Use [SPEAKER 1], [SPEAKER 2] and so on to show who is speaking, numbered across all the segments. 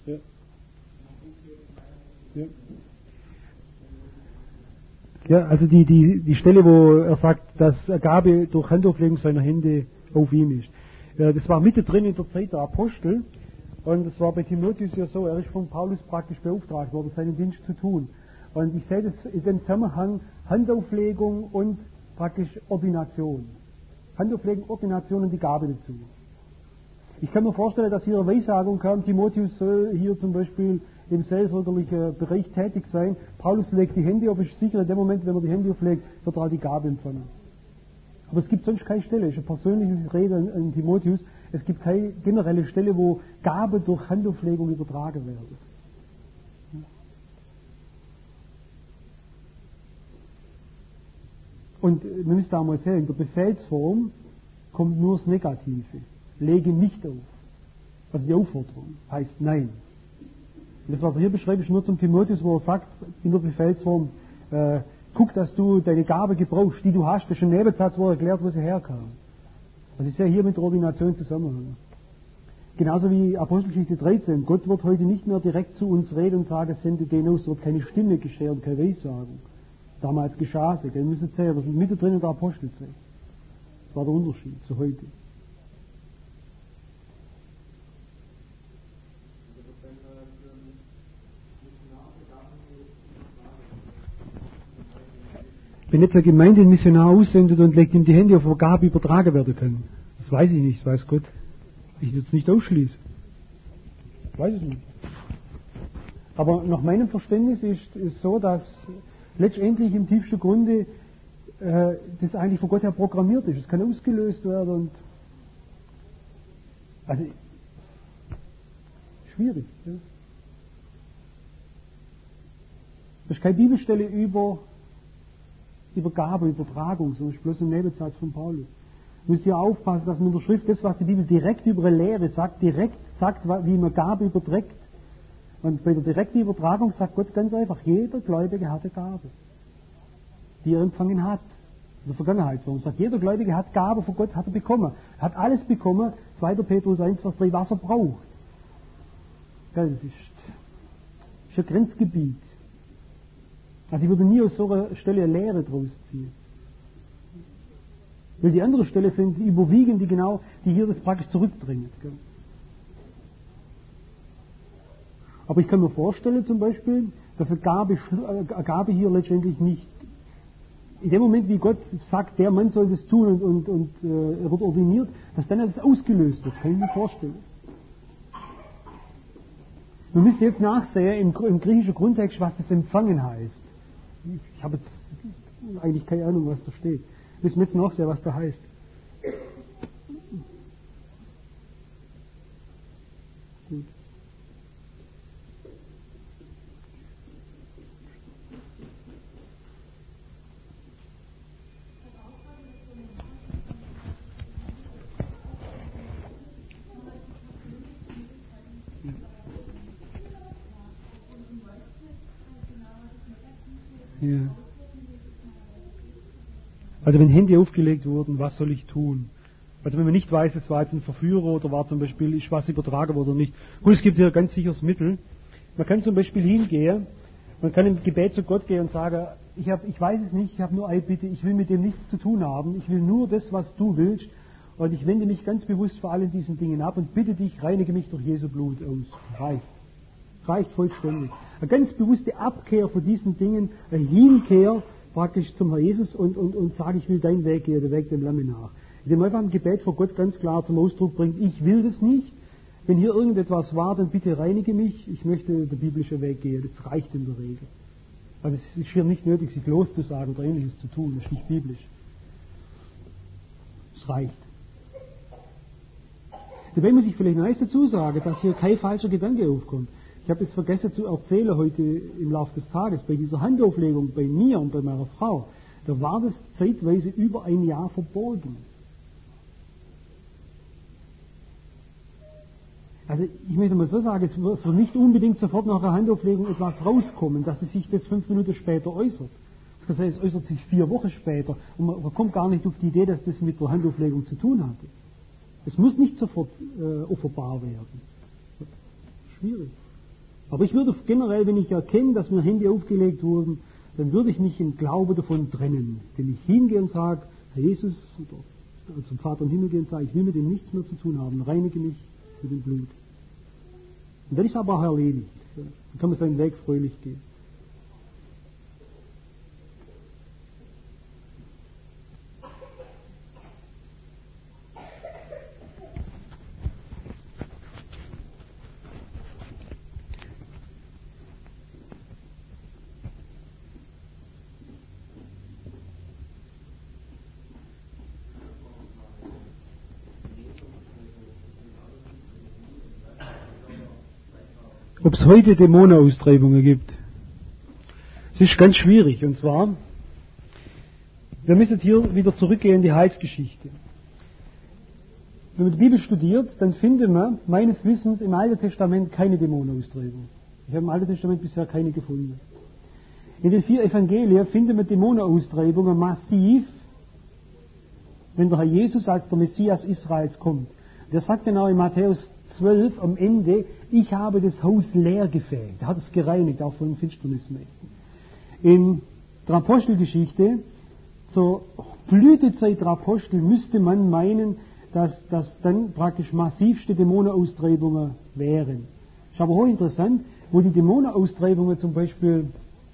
[SPEAKER 1] Ja. Ja. Ja, also die Stelle, wo er sagt, dass Gabe durch Handauflegung seiner Hände auf ihm ist. Das war mittendrin in der Zeit der Apostel und es war bei Timotheus ja so, er ist von Paulus praktisch beauftragt worden, seinen Dienst zu tun. Und ich sehe das in dem Zusammenhang Handauflegung und praktisch Ordination. Handauflegung, Ordination und die Gabe dazu. Ich kann mir vorstellen, dass hier eine Weissagung kam, Timotheus soll hier zum Beispiel im seelsorgerlichen Bereich tätig sein. Paulus legt die Hände auf, ist sicher in dem Moment, wenn er die Hände auflegt, wird er auch die Gabe empfangen. Aber es gibt sonst keine Stelle, es ist eine persönliche Rede an Timotheus, es gibt keine generelle Stelle, wo Gabe durch Handauflegung übertragen werden. Und man müsste einmal sehen, in der Befehlsform kommt nur das Negative. Lege nicht auf. Also die Aufforderung heißt Nein. Und das, was er hier beschreibt, ist nur zum Timotheus, wo er sagt, in der Befehlsform, guck, dass du deine Gabe gebrauchst, die du hast. Das ist ein Nebensatz, wo er erklärt, wo sie herkam. Also ich sehe hier mit der Ordination zusammenhängen. Genauso wie Apostelgeschichte 13. Gott wird heute nicht mehr direkt zu uns reden und sagen, sende den aus, wird keine Stimme geschehen und keine Weissagung. Damals geschah es. Wir müssen sehen, wir sind mittendrin in der Apostelzeit. Das war der Unterschied zu heute. Wenn jetzt eine Gemeinde einen Missionar aussendet und legt ihm die Hände auf, wo Gabe übertragen werden können. Das weiß ich nicht, das weiß Gott. Ich will es nicht ausschließen. Ich weiß es nicht. Aber nach meinem Verständnis ist es so, dass letztendlich im tiefsten Grunde das eigentlich von Gott her programmiert ist. Es kann ausgelöst werden und also schwierig. Ja. Das ist keine Bibelstelle über Gabe, Übertragung, sondern ist bloß ein Nebensatz von Paulus. Man muss hier aufpassen, dass man in der Schrift das, was die Bibel direkt über eine Lehre sagt, direkt sagt, wie man Gabe überträgt. Und bei der direkten Übertragung sagt Gott ganz einfach, jeder Gläubige hat eine Gabe, die er empfangen hat. In der Vergangenheitsform sagt, jeder Gläubige hat Gabe von Gott, hat er bekommen. Er hat alles bekommen, 2. Petrus 1, Vers 3, was er braucht. Das ist ein Grenzgebiet. Also ich würde nie aus so einer Stelle eine Lehre draus ziehen. Weil die andere Stelle sind überwiegend die hier das praktisch zurückdrängen. Aber ich kann mir vorstellen zum Beispiel, dass eine Gabe hier letztendlich nicht, in dem Moment wie Gott sagt, der Mann soll das tun und er wird ordiniert, dass dann alles ausgelöst wird, kann ich mir vorstellen. Wir müssen jetzt nachsehen im griechischen Grundtext, was das Empfangen heißt. Ich habe jetzt eigentlich keine Ahnung, was da steht. Müssen wir jetzt nachsehen, was da heißt. Gut. Ja. Also wenn Hände aufgelegt wurden, was soll ich tun? Also wenn man nicht weiß, es war jetzt ein Verführer oder war zum Beispiel, ist was übertragen worden oder nicht. Gut, es gibt hier ganz sicheres Mittel. Man kann zum Beispiel hingehen, man kann im Gebet zu Gott gehen und sagen, ich weiß es nicht, ich habe nur eine Bitte, ich will mit dem nichts zu tun haben, ich will nur das, was du willst und ich wende mich ganz bewusst vor allen diesen Dingen ab und bitte dich, reinige mich durch Jesu Blut aus. Reicht vollständig. Eine ganz bewusste Abkehr von diesen Dingen, eine Hinkehr praktisch zum Herrn Jesus und sage, ich will deinen Weg gehen, der Weg dem Lamme nach. Indem einfach im Gebet vor Gott ganz klar zum Ausdruck bringt, ich will das nicht. Wenn hier irgendetwas war, dann bitte reinige mich. Ich möchte der biblische Weg gehen. Das reicht in der Regel. Also es ist hier nicht nötig, sich loszusagen oder Ähnliches zu tun. Das ist nicht biblisch. Es reicht. Dabei muss ich vielleicht noch eins dazu sagen, dass hier kein falscher Gedanke aufkommt. Ich habe es vergessen zu erzählen heute im Laufe des Tages, bei dieser Handauflegung bei mir und bei meiner Frau, da war das zeitweise über ein Jahr verborgen. Also ich möchte mal so sagen, es wird nicht unbedingt sofort nach der Handauflegung etwas rauskommen, dass es sich das 5 Minuten später äußert. Das kann sein, es äußert sich 4 Wochen später und man kommt gar nicht auf die Idee, dass das mit der Handauflegung zu tun hatte. Es muss nicht sofort offenbar werden. Schwierig. Aber ich würde generell, wenn ich erkenne, dass mir Hände aufgelegt wurden, dann würde ich mich im Glaube davon trennen. Wenn ich hingehe und sage, Herr Jesus, oder zum Vater im Himmel gehe und sage, ich will mit dem nichts mehr zu tun haben, reinige mich mit dem Blut. Und dann ist aber auch erledigt. Dann kann man seinen Weg fröhlich gehen. Ob es heute Dämonenaustreibungen gibt. Es ist ganz schwierig. Und zwar, wir müssen hier wieder zurückgehen in die Heilsgeschichte. Wenn man die Bibel studiert, dann findet man meines Wissens im Alten Testament keine Dämonenaustreibung. Ich habe im Alten Testament bisher keine gefunden. In den 4 Evangelien findet man Dämonenaustreibungen massiv, wenn der Herr Jesus als der Messias Israels kommt. Der sagt genau in Matthäus 12 am Ende, ich habe das Haus leer gefegt. Er hat es gereinigt, auch von Finsternismächten. In der Apostelgeschichte, zur Blütezeit der Apostel, müsste man meinen, dass das dann praktisch massivste Dämonenaustreibungen wären. Ist aber hochinteressant, wo die Dämonenaustreibungen zum Beispiel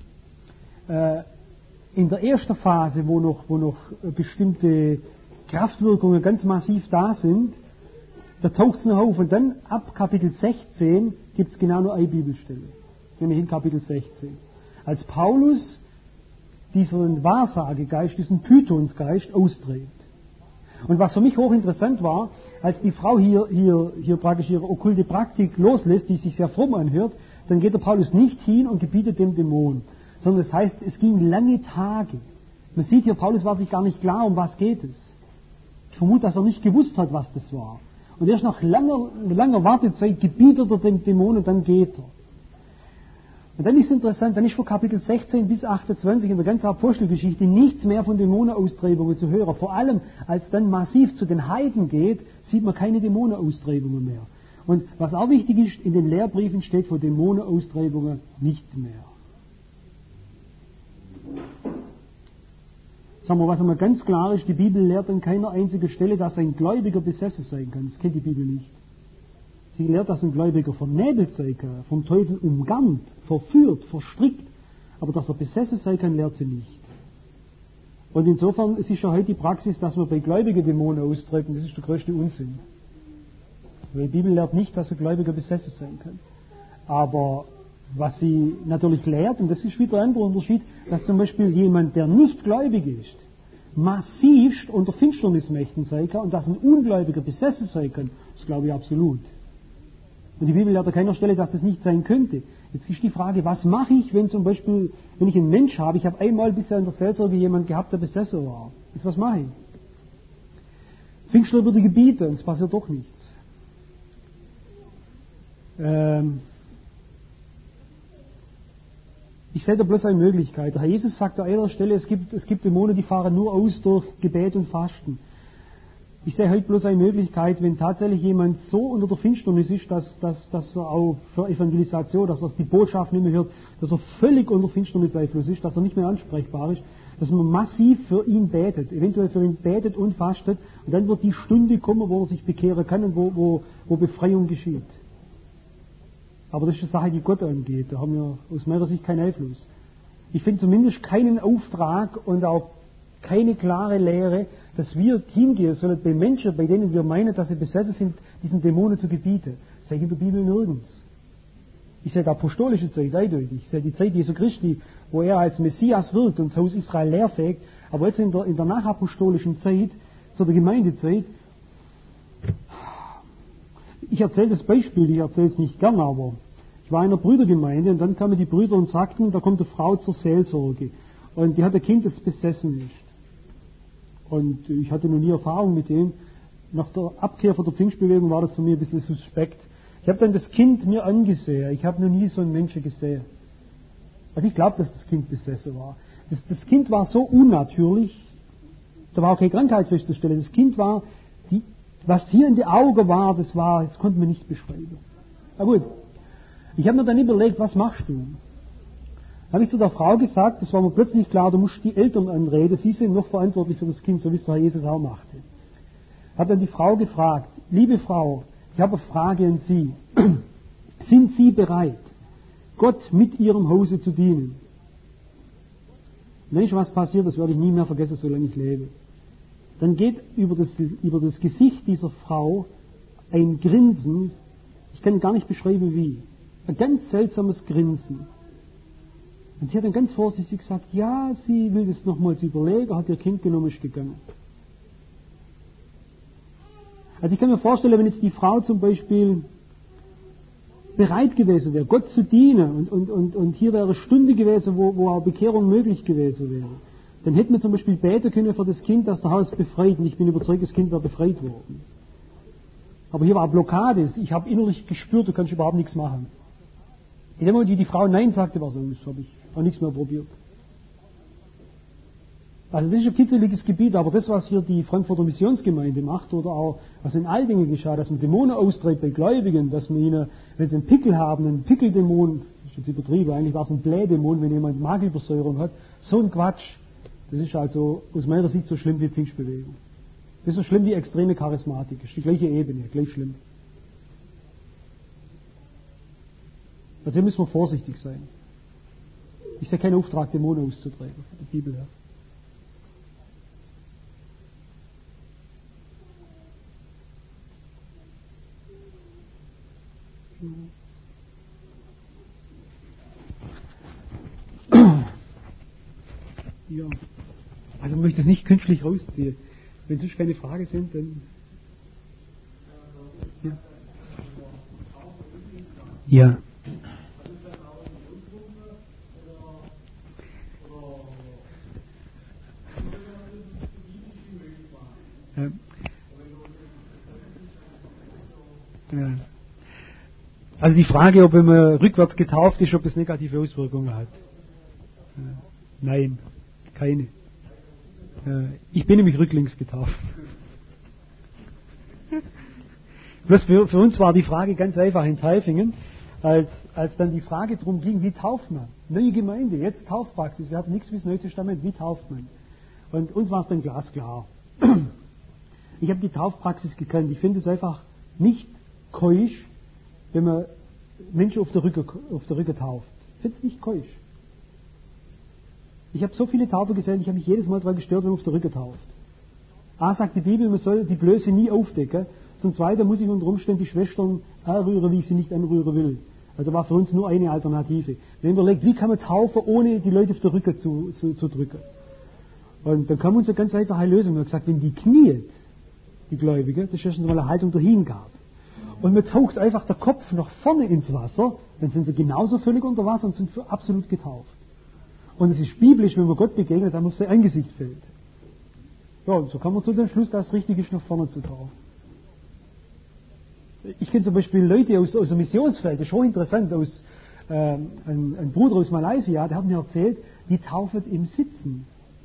[SPEAKER 1] in der ersten Phase, wo noch bestimmte Kraftwirkungen ganz massiv da sind, da taucht es noch auf. Und dann ab Kapitel 16 gibt es genau nur eine Bibelstelle. Nämlich in Kapitel 16. Als Paulus diesen Wahrsagegeist, diesen Pythonsgeist austreibt. Und was für mich hochinteressant war, als die Frau hier praktisch ihre okkulte Praktik loslässt, die sich sehr fromm anhört, dann geht der Paulus nicht hin und gebietet dem Dämon. Sondern das heißt, es ging lange Tage. Man sieht hier, Paulus war sich gar nicht klar, um was geht es. Ich vermute, dass er nicht gewusst hat, was das war. Und erst nach langer Wartezeit gebietet er dem Dämon und dann geht er. Und dann ist es interessant, dann ist von Kapitel 16 bis 28 in der ganzen Apostelgeschichte nichts mehr von Dämonenaustreibungen zu hören. Vor allem, als dann massiv zu den Heiden geht, sieht man keine Dämonenaustreibungen mehr. Und was auch wichtig ist, in den Lehrbriefen steht von Dämonenaustreibungen nichts mehr. Sagen wir, was einmal ganz klar ist, die Bibel lehrt an keiner einzigen Stelle, dass ein Gläubiger besessen sein kann. Das kennt die Bibel nicht. Sie lehrt, dass ein Gläubiger vernebelt sein kann, vom Teufel umgarnt, verführt, verstrickt. Aber dass er besessen sein kann, lehrt sie nicht. Und insofern es ist ja heute die Praxis, dass man bei Gläubigen Dämonen austreibt, und das ist der größte Unsinn. Weil die Bibel lehrt nicht, dass ein Gläubiger besessen sein kann. Aber was sie natürlich lehrt, und das ist wieder ein anderer Unterschied, dass zum Beispiel jemand, der nicht gläubig ist, massivst unter Finsternismächten sein kann und dass ein Ungläubiger besessen sein kann, das glaube ich absolut. Und die Bibel lehrt an keiner Stelle, dass das nicht sein könnte. Jetzt ist die Frage, was mache ich, wenn zum Beispiel, wenn ich einen Mensch habe, ich habe einmal bisher in der Seelsorge jemanden gehabt, der besessen war. Jetzt was mache ich? Pfingstler würde gebieten, und es passiert doch nichts. Ich sehe da bloß eine Möglichkeit. Der Herr Jesus sagt an einer Stelle, es gibt Dämonen, die fahren nur aus durch Gebet und Fasten. Ich sehe heute bloß eine Möglichkeit, wenn tatsächlich jemand so unter der Finsternis ist, dass er auch für Evangelisation, dass er die Botschaft nicht mehr hört, dass er völlig unter Finsterniseinfluss ist, dass er nicht mehr ansprechbar ist, dass man massiv für ihn betet, eventuell für ihn betet und fastet, und dann wird die Stunde kommen, wo er sich bekehren kann und wo Befreiung geschieht. Aber das ist eine Sache, die Gott angeht. Da haben wir aus meiner Sicht keinen Einfluss. Ich finde zumindest keinen Auftrag und auch keine klare Lehre, dass wir hingehen sollen bei Menschen, bei denen wir meinen, dass sie besessen sind, diesen Dämonen zu gebieten. Das sehe ich in der Bibel nirgends. Ich sehe die apostolische Zeit eindeutig. Ich sehe die Zeit Jesu Christi, wo er als Messias wirkt und das Haus Israel leerfegt. Aber jetzt in der nachapostolischen Zeit, so der Gemeindezeit, ich erzähle das Beispiel, ich erzähle es nicht gern, aber ich war in einer Brüdergemeinde und dann kamen die Brüder und sagten, da kommt eine Frau zur Seelsorge und die hat ein Kind, das besessen ist. Und ich hatte noch nie Erfahrung mit dem. Nach der Abkehr von der Pfingstbewegung war das für mich ein bisschen suspekt. Ich habe dann das Kind mir angesehen. Ich habe noch nie so einen Menschen gesehen. Also ich glaube, dass das Kind besessen war. Das Kind war so unnatürlich, da war auch keine Krankheit festzustellen. Das Kind war, was hier in die Augen war, das konnte man nicht beschreiben. Aber gut. Ich habe mir dann überlegt, was machst du? Habe ich zu der Frau gesagt, das war mir plötzlich klar, du musst die Eltern anreden, sie sind noch verantwortlich für das Kind, so wie es der Herr Jesus auch machte. Habe dann die Frau gefragt, liebe Frau, ich habe eine Frage an Sie. Sind Sie bereit, Gott mit Ihrem Hause zu dienen? Mensch, was passiert, das werde ich nie mehr vergessen, solange ich lebe. Dann geht über das Gesicht dieser Frau ein Grinsen, ich kann gar nicht beschreiben wie, ein ganz seltsames Grinsen. Und sie hat dann ganz vorsichtig gesagt, ja, sie will das nochmals überlegen, hat ihr Kind genommen, ist gegangen. Also ich kann mir vorstellen, wenn jetzt die Frau zum Beispiel bereit gewesen wäre, Gott zu dienen und hier wäre eine Stunde gewesen, wo auch Bekehrung möglich gewesen wäre, dann hätten wir zum Beispiel beten können für das Kind, dass der Haus befreit, und ich bin überzeugt, das Kind wäre befreit worden. Aber hier war eine Blockade, ich habe innerlich gespürt, du kannst überhaupt nichts machen. In dem Moment, die Frau Nein sagte, war so, das habe ich auch nichts mehr probiert. Also das ist ein kitzeliges Gebiet, aber das, was hier die Frankfurter Missionsgemeinde macht, oder auch was in Aldingen geschah, dass man Dämonen austreibt bei Gläubigen, dass man ihnen, wenn sie einen Pickel haben, einen Pickeldämon, das ist jetzt übertrieben, eigentlich war es ein Blähdämon, wenn jemand Magenübersäuerung hat, so ein Quatsch, das ist also aus meiner Sicht so schlimm wie Pfingstbewegung. Das ist so schlimm wie extreme Charismatik, das ist die gleiche Ebene, gleich schlimm. Also hier müssen wir vorsichtig sein. Ich sehe keinen Auftrag, Dämonen auszutreiben, von der Bibel her. Ja, also man möchte es nicht künstlich rausziehen. Wenn sonst keine Fragen sind, dann... Ja. Ja. Also die Frage, ob wenn man rückwärts getauft ist, ob das negative Auswirkungen hat. Nein, keine. Ich bin nämlich rücklings getauft. Bloß für uns war die Frage ganz einfach in Tailfingen, als dann die Frage darum ging, wie tauft man? Neue Gemeinde, jetzt Taufpraxis, wir hatten nichts wie das Neue Testament, wie tauft man? Und uns war es dann glasklar. Ich habe die Taufpraxis gekannt, ich finde es einfach nicht keusch, wenn man Menschen auf der Rücke tauft. Ich finde es nicht keusch. Ich habe so viele Taufe gesehen, ich habe mich jedes Mal daran gestört, wenn man auf der Rücke tauft. A, sagt die Bibel, man soll die Blöße nie aufdecken. Zum Zweiten muss ich unter Umständen die Schwestern anrühren, wie ich sie nicht anrühren will. Also war für uns nur eine Alternative. Wenn man überlegt, wie kann man taufen, ohne die Leute auf der Rücke zu drücken. Und dann kam uns eine ganz einfache Lösung. Wir haben gesagt, wenn die kniet, die Gläubige, das ist erstens mal eine Haltung der Hingabe. Und man taucht einfach der Kopf nach vorne ins Wasser, dann sind sie genauso völlig unter Wasser und sind absolut getauft. Und es ist biblisch, wenn man Gott begegnet, dann auf sein Angesicht fällt. Ja, und so kann man zu dem Schluss, dass es richtig ist, nach vorne zu tauchen. Ich kenne zum Beispiel Leute aus dem Missionsfeld, das ist schon interessant, ein Bruder aus Malaysia, der hat mir erzählt, die taufen im Sitzen.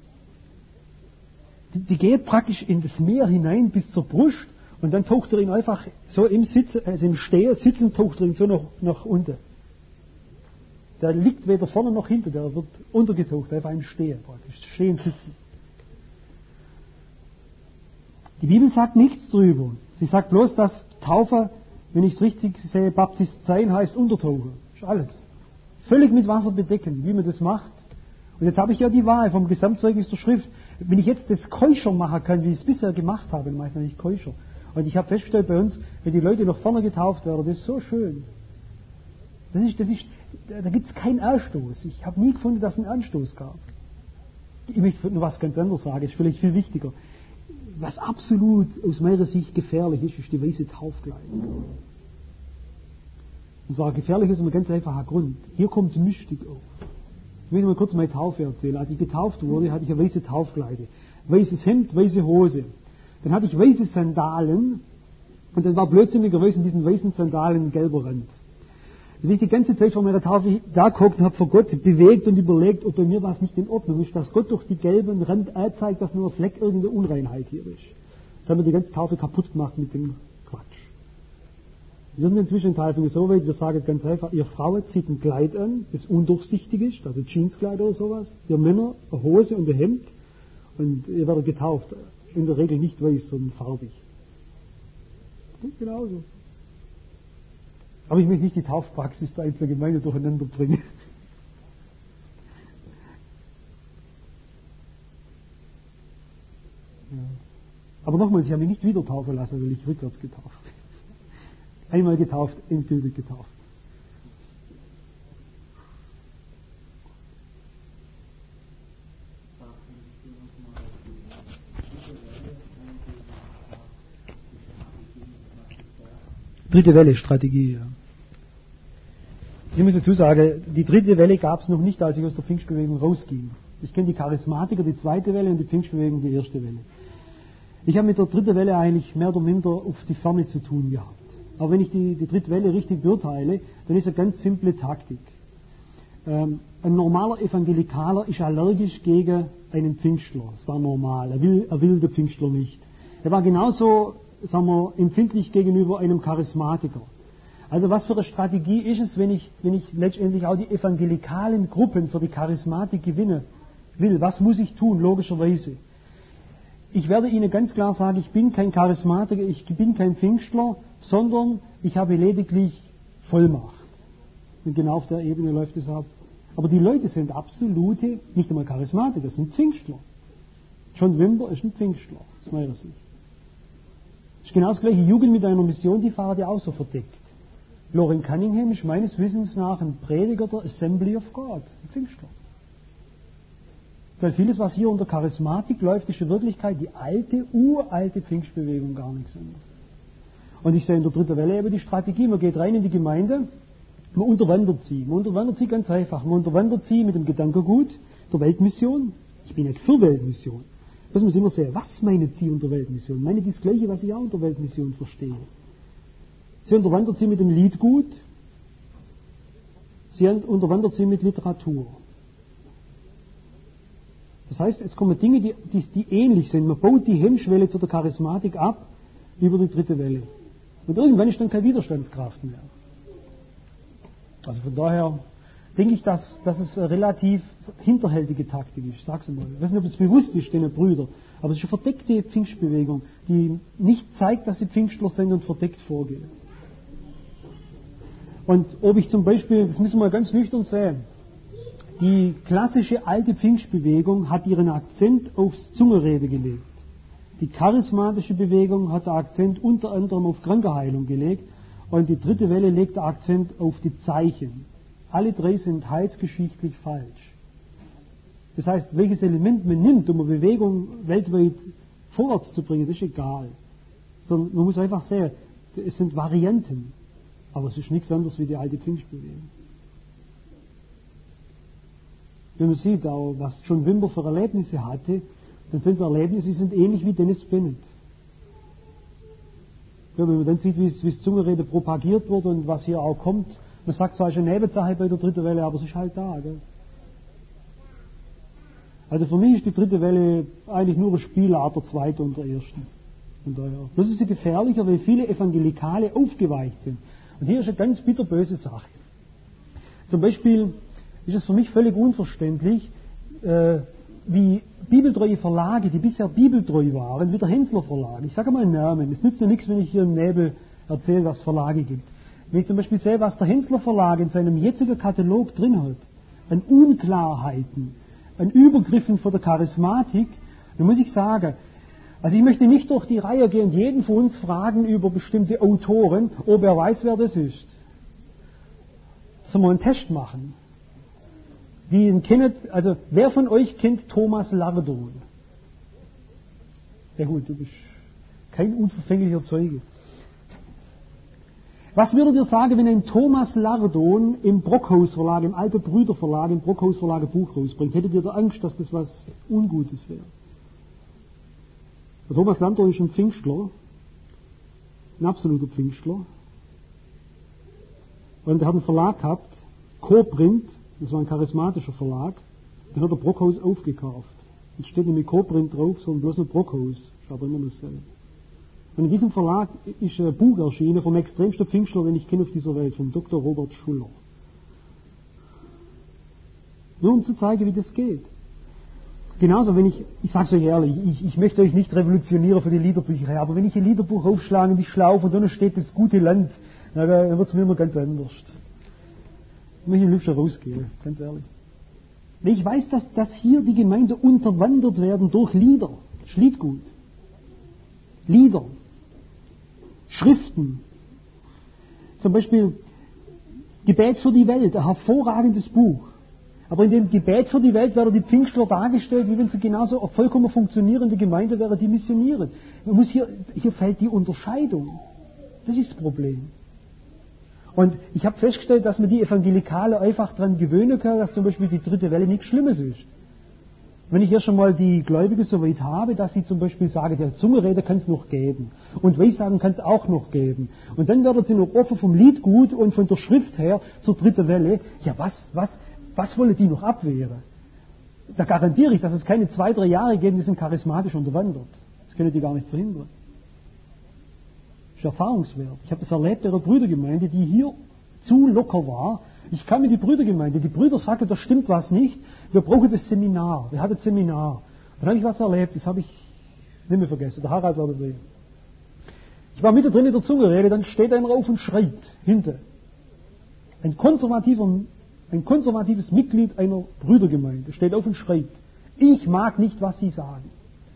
[SPEAKER 1] Die geht praktisch in das Meer hinein bis zur Brust und dann taucht er ihn einfach so im Sitzen, also im Stehen, Sitzen taucht er ihn so nach unten. Der liegt weder vorne noch hinten, der wird untergetaucht, einfach im Stehen praktisch, Stehen, Sitzen. Die Bibel sagt nichts drüber. Sie sagt bloß, dass Taufe, wenn ich es richtig sehe, Baptist sein heißt untertauchen. Das ist alles. Völlig mit Wasser bedecken, wie man das macht. Und jetzt habe ich ja die Wahl vom Gesamtzeugnis der Schrift. Wenn ich jetzt das Keuscher machen kann, wie ich es bisher gemacht habe, dann mache ich es nicht Keuscher. Und ich habe festgestellt bei uns, wenn die Leute nach vorne getauft werden, das ist so schön. Da gibt es keinen Anstoß. Ich habe nie gefunden, dass es einen Anstoß gab. Ich möchte nur was ganz anderes sagen, ist vielleicht viel wichtiger. Was absolut aus meiner Sicht gefährlich ist, ist die weiße Taufkleidung. Und zwar gefährlich ist ein ganz einfacher Grund. Hier kommt Mystik auf. Ich will mal kurz meine Taufe erzählen. Als ich getauft wurde, hatte ich eine weiße Taufkleide. Weißes Hemd, weiße Hose. Dann hatte ich weiße Sandalen und dann war blödsinnigerweise in diesen weißen Sandalen ein gelber Rand. Wenn ich die ganze Zeit vor meiner Taufe da geguckt und habe vor Gott bewegt und überlegt, ob bei mir was nicht in Ordnung ist, dass Gott durch die gelben Rand anzeigt, dass nur ein Fleck irgendeine Unreinheit hier ist. Das haben wir die ganze Taufe kaputt gemacht mit dem Quatsch. Wir sind inzwischen in Taifung so weit, wir sagen ganz einfach, ihr Frauen zieht ein Kleid an, das undurchsichtig ist, also Jeanskleid oder sowas. Ihr Männer eine Hose und ein Hemd und ihr werdet getauft. In der Regel nicht weiß, sondern farbig. Genauso. Aber ich möchte nicht die Taufpraxis der einzelnen Gemeinde durcheinander bringen. Ja. Aber nochmals, ich habe mich nicht wieder taufen lassen, weil ich rückwärts getauft bin. Einmal getauft, endgültig getauft. Dritte Welle-Strategie, ja. Ich muss dazu sagen, die dritte Welle gab es noch nicht, als ich aus der Pfingstbewegung rausging. Ich kenne die Charismatiker, die zweite Welle, und die Pfingstbewegung, die erste Welle. Ich habe mit der dritten Welle eigentlich mehr oder minder auf die Ferne zu tun gehabt. Aber wenn ich die dritte Welle richtig beurteile, dann ist eine ganz simple Taktik. Ein normaler Evangelikaler ist allergisch gegen einen Pfingstler. Das war normal. Er will den Pfingstler nicht. Er war genauso, sagen wir, empfindlich gegenüber einem Charismatiker. Also was für eine Strategie ist es, wenn ich letztendlich auch die evangelikalen Gruppen für die Charismatik gewinnen will? Was muss ich tun, logischerweise? Ich werde Ihnen ganz klar sagen, ich bin kein Charismatiker, ich bin kein Pfingstler, sondern ich habe lediglich Vollmacht. Und genau auf der Ebene läuft es ab. Aber die Leute sind absolute, nicht einmal Charismatiker, sind Pfingstler. John Wimber ist ein Pfingstler, aus meiner Sicht. Das ist genau das gleiche. Jugend mit einer Mission, die fahren ja auch so verdeckt. Loren Cunningham ist meines Wissens nach ein Prediger der Assembly of God, ein Pfingstler. Weil vieles, was hier unter Charismatik läuft, ist in Wirklichkeit die uralte Pfingstbewegung, gar nichts anderes. Und ich sehe in der dritten Welle eben die Strategie, man geht rein in die Gemeinde, man unterwandert sie. Man unterwandert sie ganz einfach. Man unterwandert sie mit dem Gedankengut der Weltmission. Ich bin nicht für Weltmission. Das muss immer sehen, was meinen Sie unter Weltmission? Meinen die das Gleiche, was ich auch unter Weltmission verstehe? Sie unterwandert sie mit dem Liedgut. Sie unterwandert sie mit Literatur. Das heißt, es kommen Dinge, die ähnlich sind. Man baut die Hemmschwelle zu der Charismatik ab über die dritte Welle. Und irgendwann ist dann keine Widerstandskraft mehr. Also von daher denke ich, dass es eine relativ hinterhältige Taktik ist. Ich sag's mal. Ich weiß nicht, ob es bewusst ist, den Brüder, aber es ist eine verdeckte Pfingstbewegung, die nicht zeigt, dass sie Pfingstler sind und verdeckt vorgehen. Und ob ich zum Beispiel, das müssen wir mal ganz nüchtern sehen, die klassische alte Pfingstbewegung hat ihren Akzent aufs Zungenrede gelegt. Die charismatische Bewegung hat den Akzent unter anderem auf Krankenheilung gelegt und die dritte Welle legt den Akzent auf die Zeichen. Alle drei sind heilsgeschichtlich falsch. Das heißt, welches Element man nimmt, um eine Bewegung weltweit vorwärts zu bringen, das ist egal. Sondern man muss einfach sehen, es sind Varianten, aber es ist nichts anderes wie die alte Pfingstbewegung. Wenn man sieht, auch, was John Wimber für Erlebnisse hatte, dann sind es Erlebnisse, die sind ähnlich wie Dennis Bennett. Ja, wenn man dann sieht, wie es Zungenrede propagiert wird und was hier auch kommt, man sagt zwar, es ist eine Nebensache bei der dritten Welle, aber es ist halt da. Gell? Also für mich ist die dritte Welle eigentlich nur eine Spielart der zweiten und der ersten. Von daher. Das ist sie gefährlicher, weil viele Evangelikale aufgeweicht sind. Und hier ist eine ganz bitterböse Sache. Zum Beispiel ist es für mich völlig unverständlich, wie bibeltreue Verlage, die bisher bibeltreu waren, wie der Hensler Verlag. Ich sage mal einen Namen. Es nützt ja nichts, wenn ich hier im Nebel erzähle, was es Verlage gibt. Wenn ich zum Beispiel sehe, was der Hensler Verlag in seinem jetzigen Katalog drin hat, an Unklarheiten, an Übergriffen von der Charismatik, dann muss ich sagen, also ich möchte nicht durch die Reihe gehen und jeden von uns fragen über bestimmte Autoren, ob er weiß, wer das ist. Sollen wir einen Test machen? Wie ihn kennt, also wer von euch kennt Thomas Lardon? Ja gut, du bist kein unverfänglicher Zeuge. Was würdet ihr sagen, wenn ein Thomas Lardon im Brockhaus Verlag, im Alte Brüder Verlag, im Brockhaus Verlag ein Buch rausbringt? Hättet ihr da Angst, dass das was Ungutes wäre? Der Thomas Lardon ist ein Pfingstler, ein absoluter Pfingstler. Und er hat einen Verlag gehabt, Co-Print, das war ein charismatischer Verlag, den hat der Brockhaus aufgekauft. Jetzt steht nicht mit Co-Print drauf, sondern bloß nur Brockhaus. Ist aber immer dasselbe. Und in diesem Verlag ist ein Buch erschienen vom extremsten Pfingstler, den ich kenne auf dieser Welt, vom Dr. Robert Schuller. Nur um zu zeigen, wie das geht. Genauso, wenn ich sage es euch ehrlich, ich möchte euch nicht revolutionieren für die Liederbücher her, aber wenn ich ein Liederbuch aufschlage und ich schlaufe und dann steht das gute Land, dann wird es mir immer ganz anders. Ich möchte lieber rausgehen, ganz ehrlich. Ich weiß, dass hier die Gemeinde unterwandert werden durch Lieder, Liedgut, Lieder, Schriften. Zum Beispiel Gebet für die Welt, ein hervorragendes Buch. Aber in dem Gebet für die Welt werden die Pfingstler dargestellt, wie wenn sie genauso eine vollkommen funktionierende Gemeinde wäre, die missionieren. Hier fehlt die Unterscheidung. Das ist das Problem. Und ich habe festgestellt, dass man die Evangelikale einfach daran gewöhnen kann, dass zum Beispiel die dritte Welle nichts Schlimmes ist. Wenn ich ja schon mal die Gläubigen so weit habe, dass sie zum Beispiel sagen, der Zungenrede kann es noch geben und Weissagen kann es auch noch geben. Und dann werden sie noch offen vom Liedgut und von der Schrift her zur dritten Welle. Ja, was wollen die noch abwehren? Da garantiere ich, dass es keine 2-3 Jahre geben, die sind charismatisch unterwandert. Das können die gar nicht verhindern. Das ist erfahrungswert. Ich habe das erlebt in einer Brüdergemeinde, die hier zu locker war. Ich kam in die Brüdergemeinde. Die Brüder sagten, da stimmt was nicht. Wir brauchen das Seminar. Wir hatten das Seminar. Dann habe ich was erlebt, das habe ich nicht mehr vergessen. Der Harald war dabei. Ich war mittendrin in der Zungenrede, dann steht einer auf und schreit hinten. Ein konservatives Mitglied einer Brüdergemeinde steht auf und schreit. Ich mag nicht, was Sie sagen.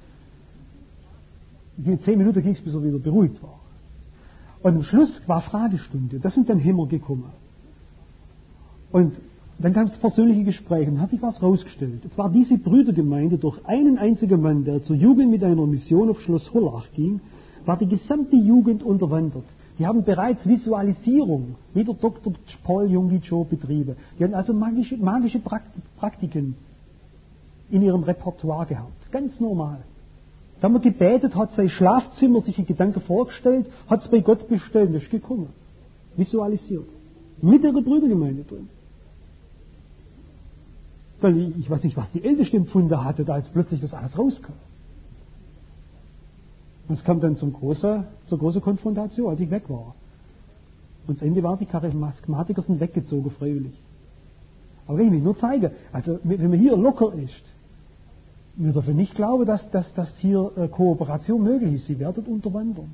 [SPEAKER 1] In 10 Minuten ging es, bis er wieder beruhigt war. Und am Schluss war Fragestunde. Das sind dann Hämmer gekommen. Und dann kam das persönliche Gespräch und hat sich was rausgestellt. Es war diese Brüdergemeinde durch einen einzigen Mann, der zur Jugend mit einer Mission auf Schloss Hollach ging, war die gesamte Jugend unterwandert. Die haben bereits Visualisierung, wie der Dr. Paul Yonggi-Cho betrieben. Die hatten also magische Praktiken in ihrem Repertoire gehabt. Ganz normal. Da haben wir gebetet, hat sein Schlafzimmer sich in Gedanken vorgestellt, hat es bei Gott bestellt und ist gekommen. Visualisiert. Mit ihrer Brüdergemeinde drin. Weil ich weiß nicht, was die Älteste empfunden hatte, da jetzt plötzlich das alles rauskam. Und es kam dann zur großen Konfrontation, als ich weg war. Und das Ende war, die Charismatiker sind weggezogen, freiwillig. Aber wenn ich mich nur zeige, also wenn man hier locker ist, wir dürfen nicht glauben, dass hier Kooperation möglich ist. Sie werden unterwandern.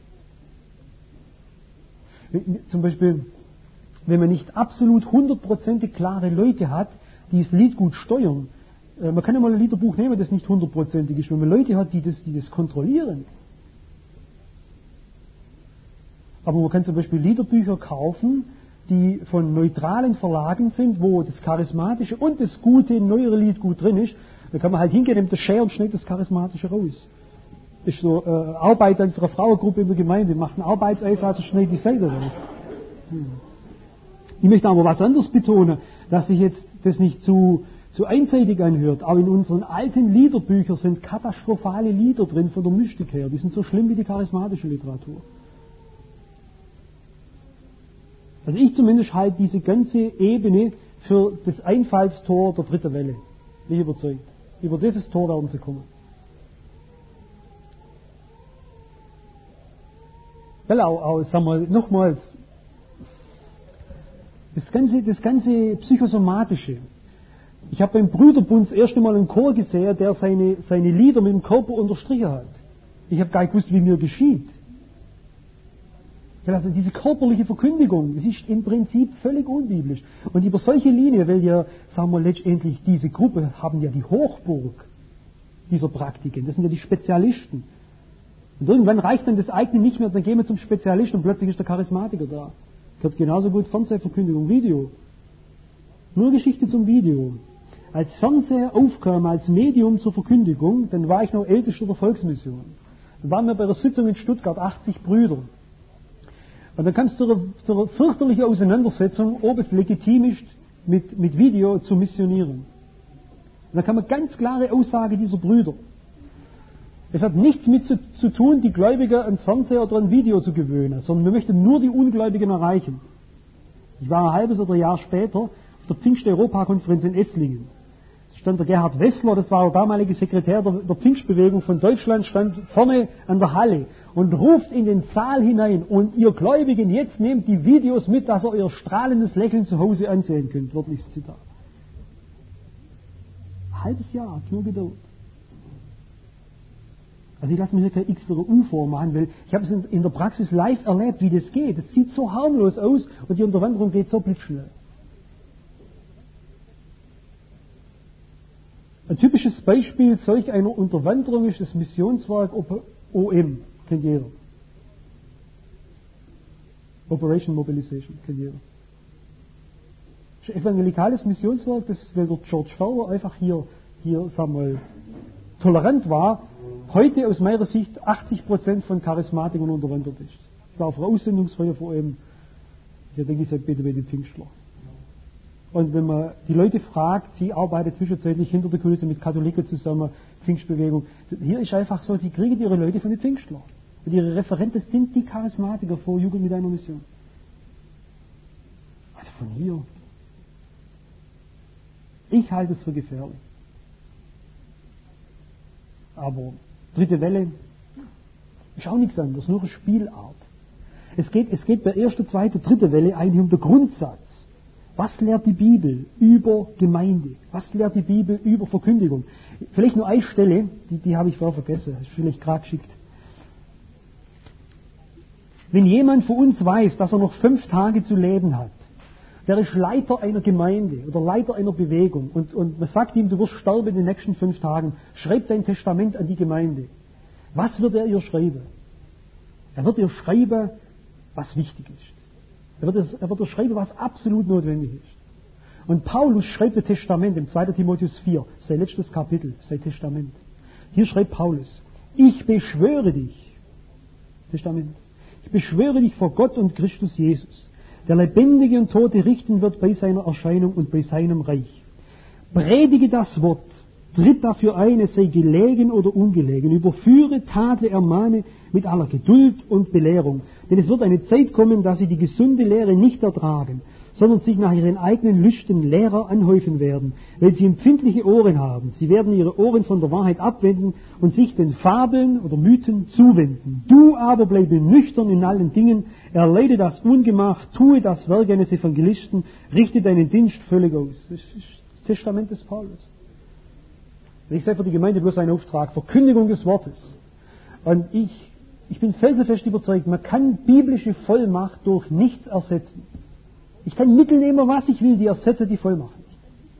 [SPEAKER 1] Zum Beispiel, wenn man nicht absolut 100% klare Leute hat, die das Lied gut steuern. Man kann ja mal ein Liederbuch nehmen, das nicht 100% ist. Wenn man Leute hat, die das kontrollieren. Aber man kann zum Beispiel Liederbücher kaufen, die von neutralen Verlagen sind, wo das Charismatische und das Gute im neueren Lied gut drin ist. Da kann man halt hingehen, nimmt das Schere und schneidet das Charismatische raus. Das ist so Arbeit für eine Frauengruppe in der Gemeinde, macht einen Arbeitseinsatz und schneidet die Seite raus. Ich möchte aber was anderes betonen, dass sich jetzt das nicht zu einseitig anhört. Aber in unseren alten Liederbüchern sind katastrophale Lieder drin von der Mystik her. Die sind so schlimm wie die charismatische Literatur. Also ich zumindest halte diese ganze Ebene für das Einfallstor der dritten Welle. Bin ich überzeugt. Über dieses Tor werden sie kommen. Weil sagen wir nochmals, das ganze Psychosomatische. Ich habe beim Brüderbund das erste Mal einen Chor gesehen, der seine Lieder mit dem Körper unterstrichen hat. Ich habe gar nicht gewusst, wie mir geschieht. Also diese körperliche Verkündigung, das ist im Prinzip völlig unbiblisch. Und über solche Linien, weil ja, sagen wir letztendlich, diese Gruppe haben ja die Hochburg dieser Praktiken. Das sind ja die Spezialisten. Und irgendwann reicht dann das eigene nicht mehr, dann gehen wir zum Spezialisten und plötzlich ist der Charismatiker da. Gehört genauso gut Fernsehverkündigung, Video. Nur Geschichte zum Video. Als Fernseher aufkam, als Medium zur Verkündigung, dann war ich noch Ältester der Volksmission. Dann waren wir bei der Sitzung in Stuttgart 80 Brüder. Und dann kam es zu einer fürchterlichen Auseinandersetzung, ob es legitim ist, mit Video zu missionieren. Und da kam eine ganz klare Aussage dieser Brüder. Es hat nichts mit zu tun, die Gläubigen ans Fernseher oder ein Video zu gewöhnen, sondern wir möchten nur die Ungläubigen erreichen. Ich war ein halbes oder ein Jahr später auf der Pfingst-Europa-Konferenz in Esslingen. stand der Gerhard Wessler, das war der damalige Sekretär der Pfingstbewegung von Deutschland, stand vorne an der Halle und ruft in den Saal hinein: Und ihr Gläubigen, jetzt nehmt die Videos mit, dass ihr euer strahlendes Lächeln zu Hause ansehen könnt. Wörtliches Zitat. Ein halbes Jahr, nur Geduld. Also ich lasse mir hier kein X für ein U vormachen, weil ich habe es in der Praxis live erlebt, wie das geht. Das sieht so harmlos aus und die Unterwanderung geht so blitzschnell. Ein typisches Beispiel solch einer Unterwanderung ist das Missionswerk OM, kennt jeder. Operation Mobilization, kennt jeder. Das ist ein evangelikales Missionswerk, das, weil der George Fowler einfach hier, sagen wir mal, tolerant war, heute aus meiner Sicht 80% von Charismatikern unterwandert ist. Ich war auf einer Aussendungsfeier vor OM, ich denke, ich sage, bitte bei den Pfingstler. Und wenn man die Leute fragt, sie arbeitet zwischenzeitlich hinter der Kulisse mit Katholiken zusammen, Pfingstbewegung. Hier ist einfach so, sie kriegen ihre Leute von den Pfingstlern. Und ihre Referenten sind die Charismatiker vor Jugend mit einer Mission. Also von hier. Ich halte es für gefährlich. Aber dritte Welle ist auch nichts anderes, nur eine Spielart. Es geht bei erster, zweiter, dritter Welle eigentlich um den Grundsatz. Was lehrt die Bibel über Gemeinde? Was lehrt die Bibel über Verkündigung? Vielleicht nur eine Stelle, die habe ich vorher vergessen, das ist vielleicht gerade geschickt. Wenn jemand von uns weiß, dass er noch 5 Tage zu leben hat, der ist Leiter einer Gemeinde oder Leiter einer Bewegung und man sagt ihm, du wirst sterben in den nächsten 5 Tagen, schreib dein Testament an die Gemeinde. Was wird er ihr schreiben? Er wird ihr schreiben, was wichtig ist. Er wird ihr schreiben, was absolut notwendig ist. Und Paulus schreibt das Testament im 2. Timotheus 4, sein letztes Kapitel, sein Testament. Hier schreibt Paulus: Ich beschwöre dich, Testament, ich beschwöre dich vor Gott und Christus Jesus, der Lebendige und Tote richten wird bei seiner Erscheinung und bei seinem Reich. Predige das Wort, tritt dafür ein, es sei gelegen oder ungelegen, überführe, tadle, ermahne mit aller Geduld und Belehrung. Denn es wird eine Zeit kommen, dass sie die gesunde Lehre nicht ertragen, sondern sich nach ihren eigenen Lüsten Lehrer anhäufen werden, weil sie empfindliche Ohren haben. Sie werden ihre Ohren von der Wahrheit abwenden und sich den Fabeln oder Mythen zuwenden. Du aber bleibe nüchtern in allen Dingen, erleide das Ungemach, tue das Werk eines Evangelisten, richte deinen Dienst völlig aus. Das ist das Testament des Paulus. Ich sage für die Gemeinde bloß einen Auftrag: Verkündigung des Wortes. Und ich bin felsenfest überzeugt, man kann biblische Vollmacht durch nichts ersetzen. Ich kann Mittel nehmen, was ich will, die ersetze die Vollmacht nicht.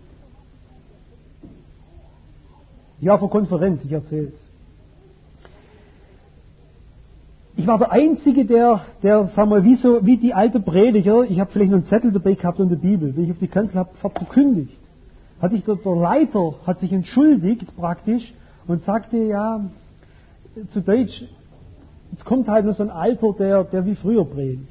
[SPEAKER 1] Ich war auf einer Konferenz, ich erzähle es. Ich war der Einzige, der sagen wir, wie die alte Prediger, ich habe vielleicht noch einen Zettel dabei gehabt und eine Bibel, wenn ich auf die Kanzel habe verkündigt. Der Leiter hat sich entschuldigt praktisch und sagte, ja, zu Deutsch, jetzt kommt halt nur so ein Alter, der wie früher predigt.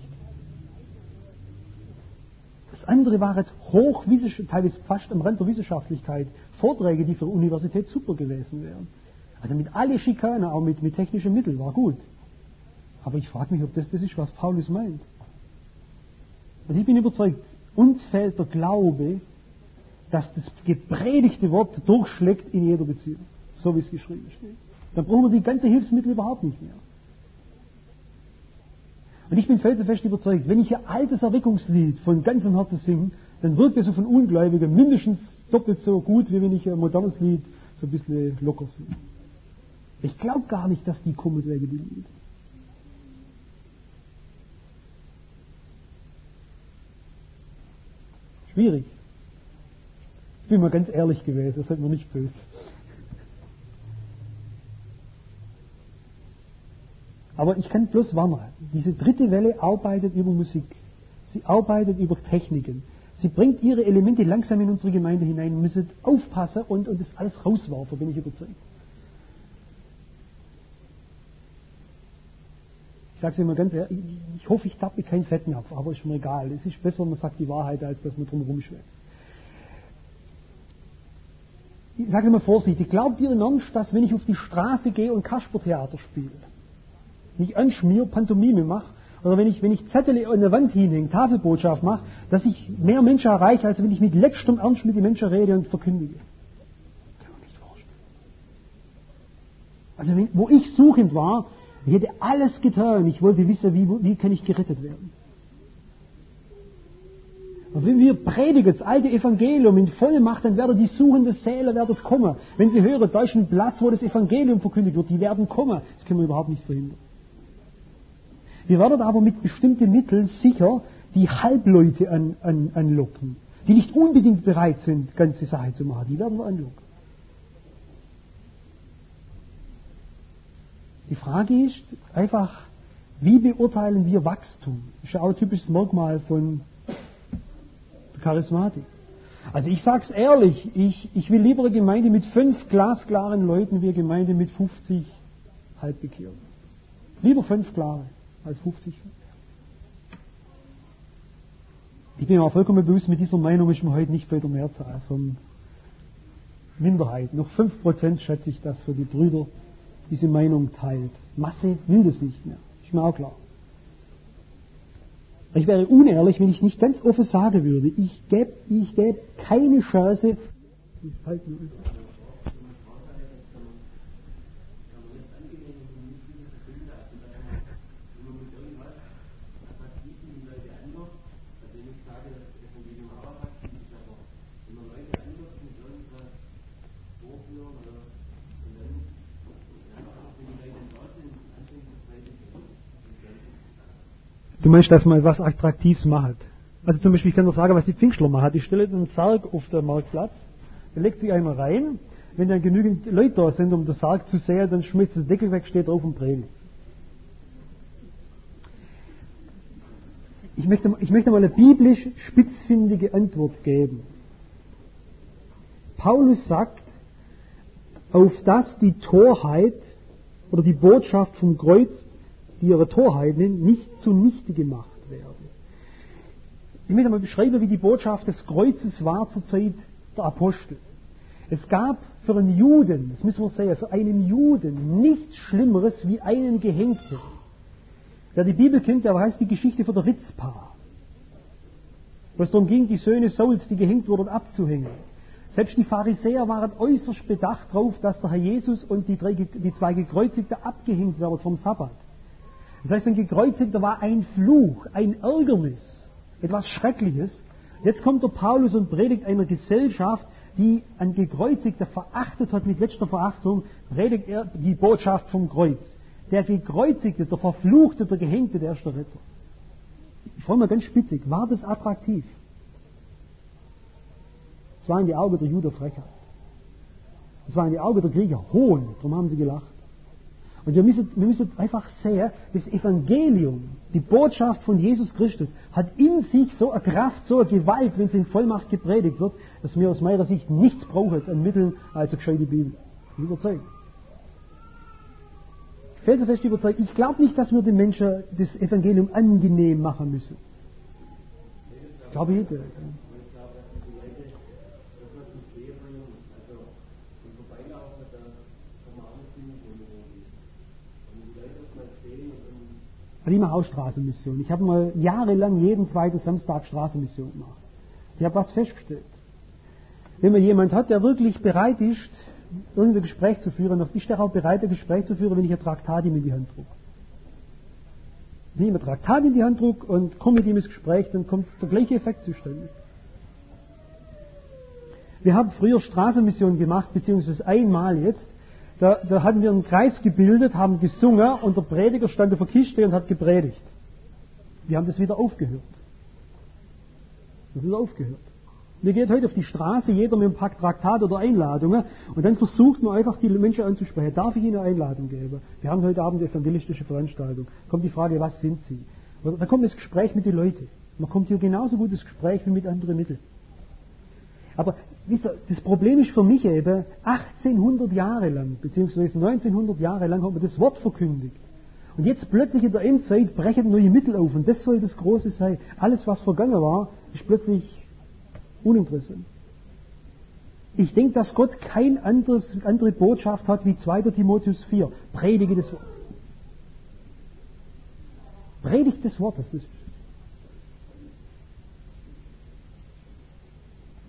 [SPEAKER 1] Das andere waren teilweise fast am Rand der Wissenschaftlichkeit, Vorträge, die für die Universität super gewesen wären. Also mit alle Schikanen, auch mit technischen Mitteln, war gut. Aber ich frage mich, ob das ist, was Paulus meint. Also ich bin überzeugt, uns fehlt der Glaube, dass das gepredigte Wort durchschlägt in jeder Beziehung, so wie es geschrieben steht. Dann brauchen wir die ganzen Hilfsmittel überhaupt nicht mehr. Und ich bin felsenfest überzeugt, wenn ich ein altes Erweckungslied von ganzem Herzen singe, dann wirkt es auf einen Ungläubigen mindestens doppelt so gut, wie wenn ich ein modernes Lied so ein bisschen locker singe. Ich glaube gar nicht, dass die kommen wegen dem Lied. Schwierig. Ich bin mal ganz ehrlich gewesen, das seid mir nicht böse. Aber ich kann bloß warnen, diese dritte Welle arbeitet über Musik. Sie arbeitet über Techniken. Sie bringt ihre Elemente langsam in unsere Gemeinde hinein. Wir müssen aufpassen und das alles rauswerfen, bin ich überzeugt. Ich sage es immer ganz ehrlich, ich hoffe, ich tappe kein Fettnapf, aber ist mir egal. Es ist besser, man sagt die Wahrheit, als dass man drum rumschwätzt. Ich sage es mal vorsichtig, glaubt ihr im Ernst, dass wenn ich auf die Straße gehe und Kaspertheater spiele, mich anschmier, Pantomime mache, oder wenn ich Zettel an der Wand hinhänge, Tafelbotschaft mache, dass ich mehr Menschen erreiche, als wenn ich mit letztem Ernst mit den Menschen rede und verkündige? Also wo ich suchend war, ich hätte alles getan. Ich wollte wissen, wie kann ich gerettet werden. Und wenn wir predigen das alte Evangelium in Vollmacht, dann werden die suchenden Säle werden kommen. Wenn sie hören, da ist ein Platz, wo das Evangelium verkündigt wird, die werden kommen. Das können wir überhaupt nicht verhindern. Wir werden aber mit bestimmten Mitteln sicher die Halbleute anlocken, die nicht unbedingt bereit sind, ganze Sache zu machen. Die werden wir anlocken. Die Frage ist einfach, wie beurteilen wir Wachstum? Das ist ja auch ein typisches Merkmal von der Charismatik. Also ich sage es ehrlich, ich will lieber eine Gemeinde mit 5 glasklaren Leuten wie eine Gemeinde mit 50 Halbbekehrten. Lieber 5 klare als 50. Ich bin mir auch vollkommen bewusst, mit dieser Meinung ist man heute nicht bei der Mehrzahl, sondern Minderheit. Noch 5% schätze ich, dass für die Brüder diese Meinung teilt. Masse will das nicht mehr. Ist mir auch klar. Ich wäre unehrlich, wenn ich nicht ganz offen sagen würde, ich gebe keine Chance. Du meinst, dass man etwas Attraktives macht. Also zum Beispiel, ich kann doch sagen, was die Pfingstler machen. Die stellen einen Sarg auf den Marktplatz, da legt sich einer rein, wenn dann genügend Leute da sind, um den Sarg zu sehen, dann schmeißt das Deckel weg, steht drauf und predigt. Ich möchte mal eine biblisch spitzfindige Antwort geben. Paulus sagt, auf dass die Torheit oder die Botschaft vom Kreuz, die ihre Torheit nennen, nicht zunichte gemacht werden. Ich möchte mal beschreiben, wie die Botschaft des Kreuzes war zur Zeit der Apostel. Es gab für einen Juden, das müssen wir sagen, für einen Juden nichts Schlimmeres wie einen Gehängten. Wer die Bibel kennt, der weiß die Geschichte von der Ritzpa. Wo es darum ging, die Söhne Sauls, die gehängt wurden, abzuhängen. Selbst die Pharisäer waren äußerst bedacht darauf, dass der Herr Jesus und die 2 Gekreuzigten abgehängt werden vom Sabbat. Das heißt, ein Gekreuzigter war ein Fluch, ein Ärgernis, etwas Schreckliches. Jetzt kommt der Paulus und predigt einer Gesellschaft, die ein Gekreuzigter verachtet hat mit letzter Verachtung, predigt er die Botschaft vom Kreuz. Der Gekreuzigte, der Verfluchte, der Gehängte, der ist der Retter. Ich frage mal ganz spitzig, war das attraktiv? Es war in die Augen der Juden Frechheit. Es war in die Augen der Griecher Hohn, darum haben sie gelacht. Und wir müssen einfach sehen, das Evangelium, die Botschaft von Jesus Christus, hat in sich so eine Kraft, so eine Gewalt, wenn es in Vollmacht gepredigt wird, dass wir aus meiner Sicht nichts brauchen an Mitteln als eine gescheite Bibel. Ich bin überzeugt. Felsenfest überzeugt. Ich glaube nicht, dass wir den Menschen das Evangelium angenehm machen müssen. Das glaube ich nicht. Ich mache auch Straßenmission. Ich habe mal jahrelang jeden 2. Samstag Straßenmission gemacht. Ich habe was festgestellt. Wenn man jemand hat, der wirklich bereit ist, irgendein Gespräch zu führen, dann ist er auch bereit, ein Gespräch zu führen, wenn ich ein Traktat ihm in die Hand drucke. Wenn ich ihm ein Traktat in die Hand drucke und komme mit ihm ins Gespräch, dann kommt der gleiche Effekt zustande. Wir haben früher Straßenmission gemacht, beziehungsweise einmal jetzt. Da hatten wir einen Kreis gebildet, haben gesungen und der Prediger stand auf der Kiste und hat gepredigt. Wir haben das wieder aufgehört. Wir gehen heute auf die Straße, jeder mit einem Pack Traktat oder Einladungen, und dann versucht man einfach die Menschen anzusprechen. Darf ich Ihnen eine Einladung geben? Wir haben heute Abend eine evangelistische Veranstaltung. Kommt die Frage, was sind Sie? Und dann kommt das Gespräch mit den Leuten. Man kommt hier genauso gut ins Gespräch wie mit anderen Mitteln. Aber wisst ihr, das Problem ist für mich eben, 1800 Jahre lang, beziehungsweise 1900 Jahre lang hat man das Wort verkündigt. Und jetzt plötzlich in der Endzeit brechen neue Mittel auf. Und das soll das Große sein. Alles, was vergangen war, ist plötzlich uninteressant. Ich denke, dass Gott keine andere Botschaft hat wie 2. Timotheus 4. Predige das Wort. Predigt das Wort, das ist.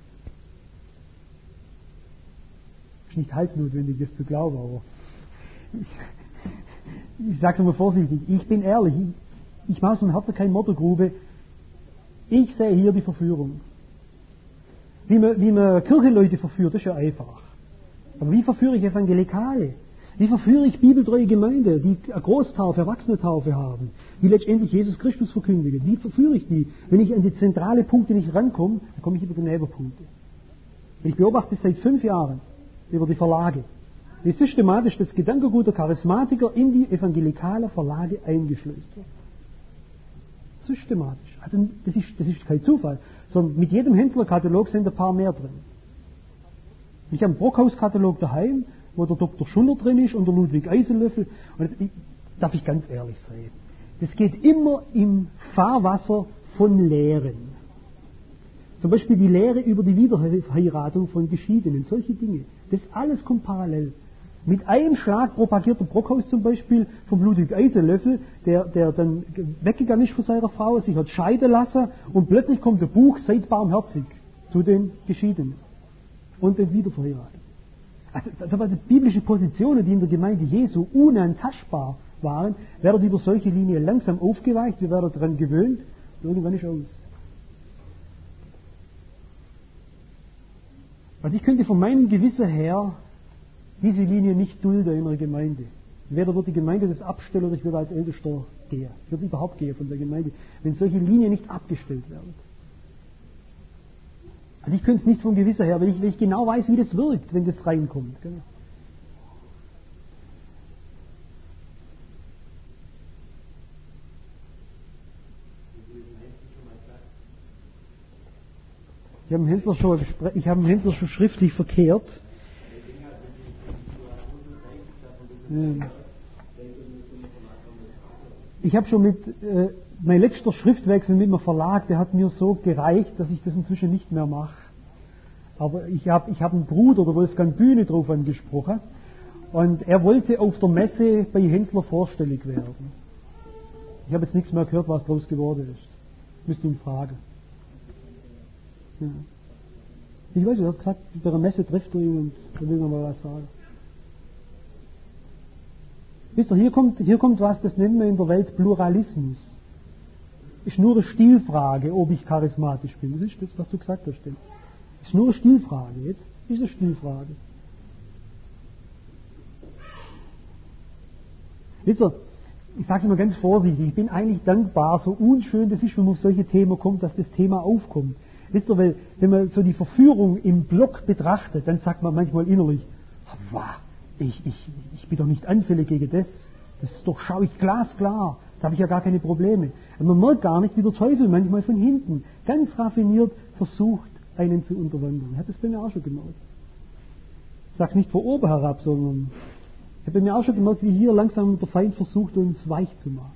[SPEAKER 1] Nicht halsnotwendig, das zu glauben, aber ich sage es mal vorsichtig, ich bin ehrlich, ich mache aus dem Herzen keine Mottergrube. Ich sehe hier die Verführung. Wie man Kirchenleute verführt, das ist ja einfach. Aber wie verführe ich Evangelikale? Wie verführe ich bibeltreue Gemeinde, die eine Großtaufe, Erwachsenentaufe haben, die letztendlich Jesus Christus verkündigen? Wie verführe ich die? Wenn ich an die zentrale Punkte nicht rankomme, dann komme ich über die Nebenpunkte. Ich beobachte es seit 5 Jahren über die Verlage, wie systematisch das Gedankengut der Charismatiker in die evangelikalen Verlage eingeschleust wird. Systematisch. Also das ist kein Zufall, sondern mit jedem Hensler-Katalog sind ein paar mehr drin. Ich habe einen Brockhaus-Katalog daheim, wo der Dr. Schuller drin ist und der Ludwig Eisenlöffel. Und darf ich ganz ehrlich sein, das geht immer im Fahrwasser von Lehren. Zum Beispiel die Lehre über die Wiederheiratung von Geschiedenen, solche Dinge. Das alles kommt parallel. Mit einem Schlag propagiert der Brockhaus zum Beispiel vom Ludwig Eisenlöffel, der dann weggegangen ist von seiner Frau, sich hat scheiden lassen und plötzlich kommt ein Buch, seid barmherzig, zu den Geschiedenen und den Wiederverheirateten. Also das waren die biblische Positionen, die in der Gemeinde Jesu unantastbar waren, werden über solche Linien langsam aufgeweicht, wir werden daran gewöhnt und irgendwann ist aus. Also ich könnte von meinem Gewissen her diese Linie nicht dulden in einer Gemeinde. Weder wird die Gemeinde das abstellen oder ich würde als Ältester gehen. Ich würde überhaupt gehen von der Gemeinde, wenn solche Linien nicht abgestellt werden. Also ich könnte es nicht vom Gewissen her, weil ich genau weiß, wie das wirkt, wenn das reinkommt. Gell? Ich habe dem Händler schon schriftlich verkehrt. Ich habe schon mein letzter Schriftwechsel mit dem Verlag, der hat mir so gereicht, dass ich das inzwischen nicht mehr mache. Aber ich hab einen Bruder, der Wolfgang Bühne, drauf angesprochen. Und er wollte auf der Messe bei Hensler vorstellig werden. Ich habe jetzt nichts mehr gehört, was daraus geworden ist. Müsste ihn fragen. Ja. Ich weiß nicht, er hat gesagt, bei der Messe trifft er ihn und er will noch mal was sagen. Wisst ihr, hier kommt was, das nennt man in der Welt Pluralismus. Ist nur eine Stilfrage, ob ich charismatisch bin. Das ist das, was du gesagt hast. Ist nur eine Stilfrage. Jetzt ist eine Stilfrage. Wisst ihr, ich sage es mal ganz vorsichtig, ich bin eigentlich dankbar, so unschön das ist, wenn man auf solche Themen kommt, dass das Thema aufkommt. Wisst ihr, weil, wenn man so die Verführung im Block betrachtet, dann sagt man manchmal innerlich, wow, ich bin doch nicht anfällig gegen das. Das ist doch, schaue ich glasklar. Da habe ich ja gar keine Probleme. Und man merkt gar nicht, wie der Teufel manchmal von hinten ganz raffiniert versucht, einen zu unterwandern. Ich habe das bei mir auch schon gemerkt. Ich sage es nicht von oben herab, sondern ich habe bei mir auch schon gemerkt, wie hier langsam der Feind versucht, uns weich zu machen.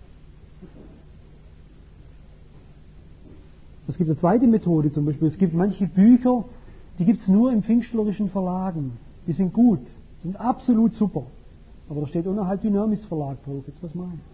[SPEAKER 1] Es gibt eine zweite Methode zum Beispiel. Es gibt manche Bücher, die gibt es nur in pfingstlerischen Verlagen. Die sind gut. Sind absolut super. Aber da steht unterhalb Dynamis Verlag drauf. Jetzt was machen?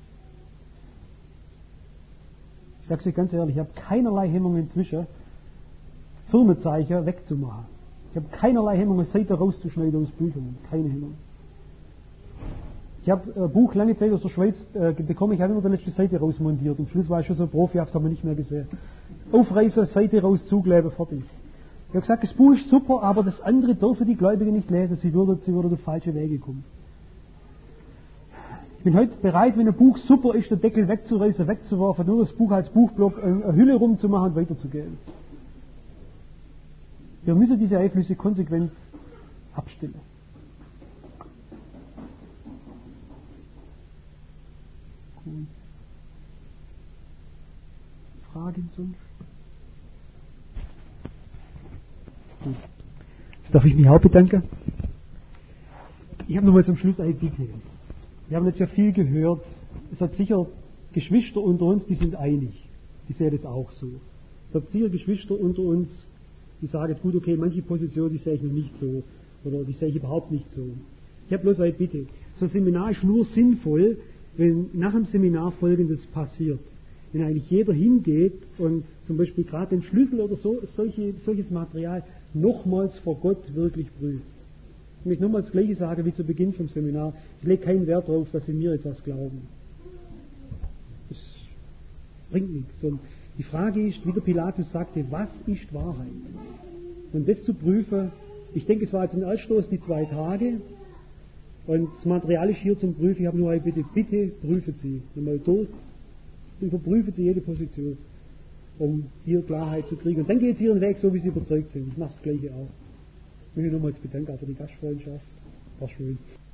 [SPEAKER 1] Ich sage es euch ganz ehrlich, ich habe keinerlei Hemmung inzwischen, Firmenzeichen wegzumachen. Ich habe keinerlei Hemmung, eine Seite rauszuschneiden aus Büchern. Keine Hemmung. Ich habe ein Buch lange Zeit aus der Schweiz bekommen, ich habe immer die letzte Seite rausmontiert. Am Schluss war ich schon so profihaft, haben wir nicht mehr gesehen. Aufreißen, Seite raus, zukleben, fertig. Ich habe gesagt, das Buch ist super, aber das andere dürfen die Gläubigen nicht lesen, sie würden auf falsche Wege kommen. Ich bin heute bereit, wenn ein Buch super ist, den Deckel wegzureißen, wegzuwerfen, nur das Buch als Buchblock, eine Hülle rumzumachen und weiterzugeben. Wir müssen diese Einflüsse konsequent abstellen. Gut. Fragen sonst? Gut. Jetzt darf ich mich auch bedanken. Ich habe nochmal zum Schluss eine Bitte. Wir haben jetzt ja viel gehört. Es hat sicher Geschwister unter uns, die sind einig. Die sehen das auch so. Es hat sicher Geschwister unter uns, die sagen, gut, okay, manche Position, die sehe ich noch nicht so. Oder die sehe ich überhaupt nicht so. Ich habe bloß eine Bitte. So ein Seminar ist nur sinnvoll, wenn nach dem Seminar Folgendes passiert. Wenn eigentlich jeder hingeht und zum Beispiel gerade den Schlüssel oder so, solches Material nochmals vor Gott wirklich prüft. Ich möchte nochmal das Gleiche sagen wie zu Beginn vom Seminar. Ich lege keinen Wert darauf, dass Sie mir etwas glauben. Das bringt nichts. Und die Frage ist, wie der Pilatus sagte, was ist Wahrheit? Und das zu prüfen, ich denke, es war jetzt ein Erststoß, die 2 Tage. Und das Material ist hier zum Prüfen. Ich habe nur eine Bitte, bitte prüfen Sie nochmal durch. Überprüfen Sie jede Position, um hier Klarheit zu kriegen. Und dann geht es Ihren Weg, so wie Sie überzeugt sind. Ich mache das Gleiche auch. Ich möchte nochmals bedanken für die Gastfreundschaft. War schön.